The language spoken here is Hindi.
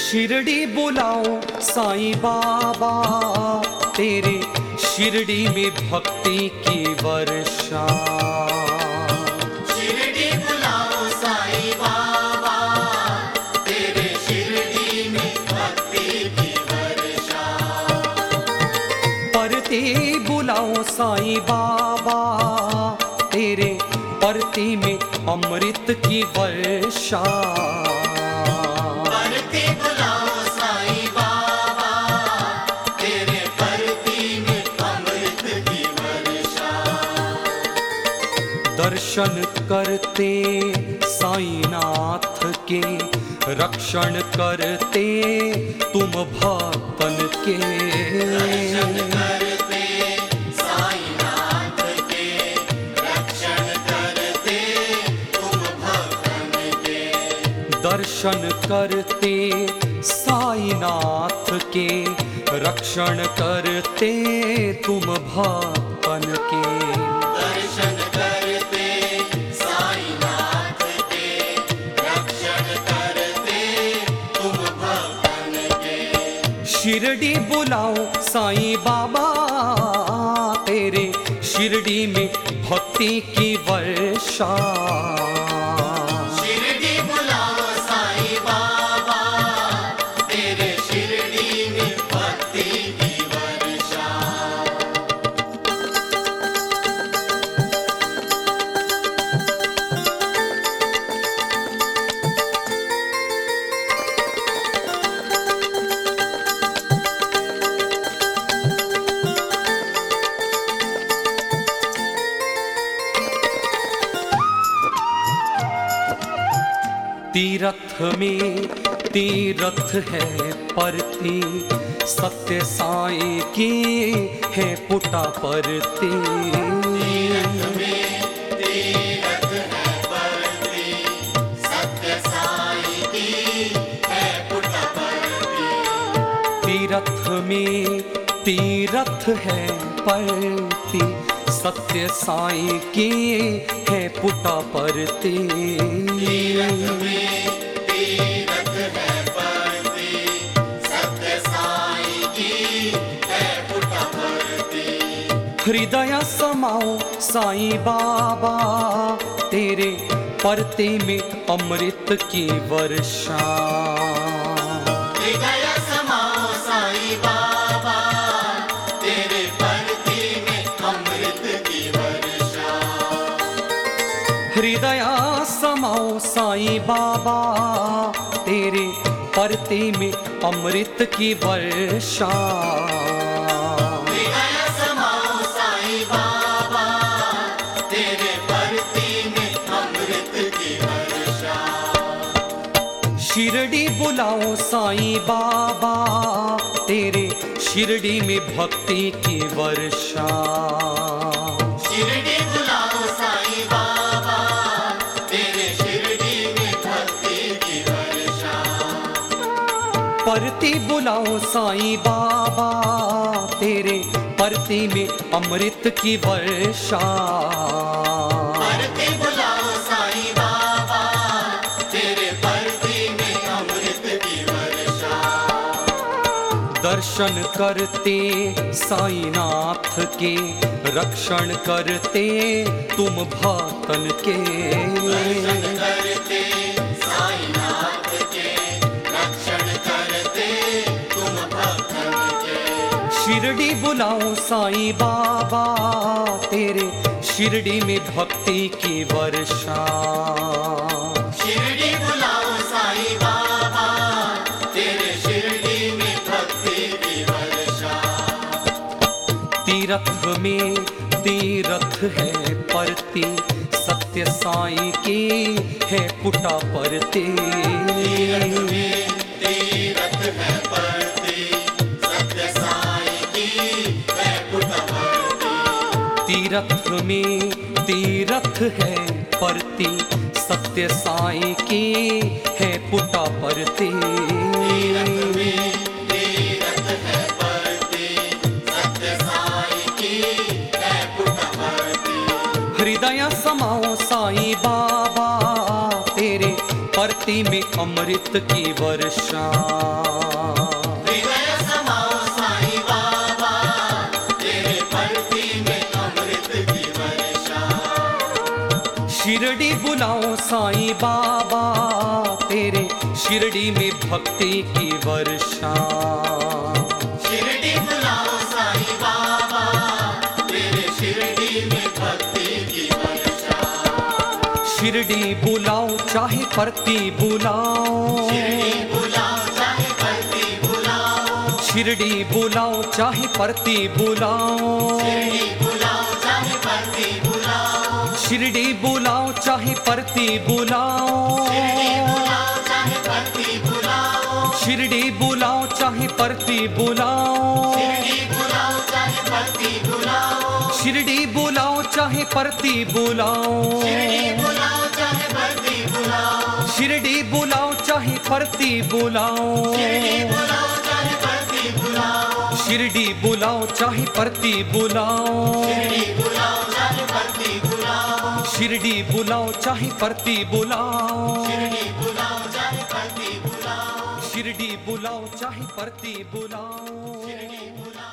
शिरडी बुलाओ साईं बाबा, तेरे शिरडी में भक्ति की वर्षा। शिरडी बुलाओ साईं बाबा, तेरे शिरडी में भक्ति की वर्षा। परती बुलाओ साईं बाबा, तेरे परती में अमृत की वर्षा। परती बुलाओ साईं बाबा, तेरे परती में अमृत की वर्षा। दर्शन करते साईनाथ के, रक्षण करते तुम भक्तन के। दर्शन करते साईनाथ के, रक्षण करते तुम भक्तन के। दर्शन करते साईनाथ के, रक्षण करते तुम भक्तन के। दर्शन करते साईनाथ के, रक्षण करते तुम भक्तन के। शिरडी बुलाओ साईं बाबा, तेरे शिरडी में भक्ति की वर्षा। शिरडी बुलाओ साईं बाबा, तेरे शिरडी में भक्ति की वर्षा। तीरथ में तीरथ है परती, सत्य साईं की है पुटा परती। तीरथ में तीरथ है परती, सत्य साईं की है पुटा परती। तीरथ में तीरथ है परती, सत्य साईं की है पुटा परती। तीरथ में तीरथ है परती, सत्य साईं की है पुटा परती। हृदय समाओ साईं बाबा, तेरे परते में अमृत की वर्षा। हृदय समाओ साईं बाबा, तेरे परती में अमृत की वर्षा। हृदय समाओ साईं बाबा, तेरे परते में अमृत की वर्षा। हृदय समाओ साईं बाबा, तेरे परती में अमृत की वर्षा। शिरडी बुलाओ साईं बाबा, तेरे शिरडी में भक्ति की वर्षा। शिरडी बुलाओ साईं बाबा, तेरे शिरडी में भक्ति की वर्षा। परती बुलाओ साईं बाबा, तेरे परती में अमृत की वर्षा। परती बुलाओ साईं बाबा, तेरे परती में अमृत की वर्षा। दर्शन करते साईनाथ के, रक्षण करते तुम भक्तन के। दर्शन करते साईनाथ के, रक्षण करते तुम भक्तन के। शिरडी बुलाओ साईं बाबा, तेरे शिरडी में भक्ति की वर्षा। शिरडी बुलाओ साईं बाबा, तेरे शिरडी में भक्ति की वर्षा। तीरथ में तीरथ है परती, सत्य साईं की है पुटा परती। तीरथ में तीरथ है परती, सत्य साईं की है पुटा परती। तीरथ में तीरथ है परती, सत्य साईं की है पुटा परती। तीरथ में तीरथ है परती, सत्य साईं की है पुटा परती। हृदय समाओ साईं बाबा, तेरे परती भक्ति में अमृत की वर्षा। हृदय समाओ साईं बाबा, तेरे परती में अमृत की वर्षा। शिरडी बुलाओ साईं बाबा, तेरे शिरडी में भक्ति की वर्षा। शिरडी बुलाओ साईं बाबा, तेरे शिरडी में भक्ति की वर्षा। शिरडी बुलाओ चाहे परती बुलाओ, शिरडी बुलाओ चाहे परती बुलाओ। शिरडी बुलाओ चाहे परती बुलाओ, शिरडी बुलाओ चाहे परती बुलाओ। शिरडी बुलाओ चाहे परती बुलाओ, शिरडी बुलाओ चाहे परती बुलाओ। शिरडी बुलाओ चाहे परती बुलाओ, शिरडी बुलाओ चाहे परती बुलाओ। शिरडी बुलाओ चाहे परती बुलाओ, शिरडी बुलाओ चाहे परती बुलाओ, शिरडी बुलाओ चाहे परती बुलाओ। शिरडी बुलाओ चाहे परती बुलाओ, शिरडी बुलाओ।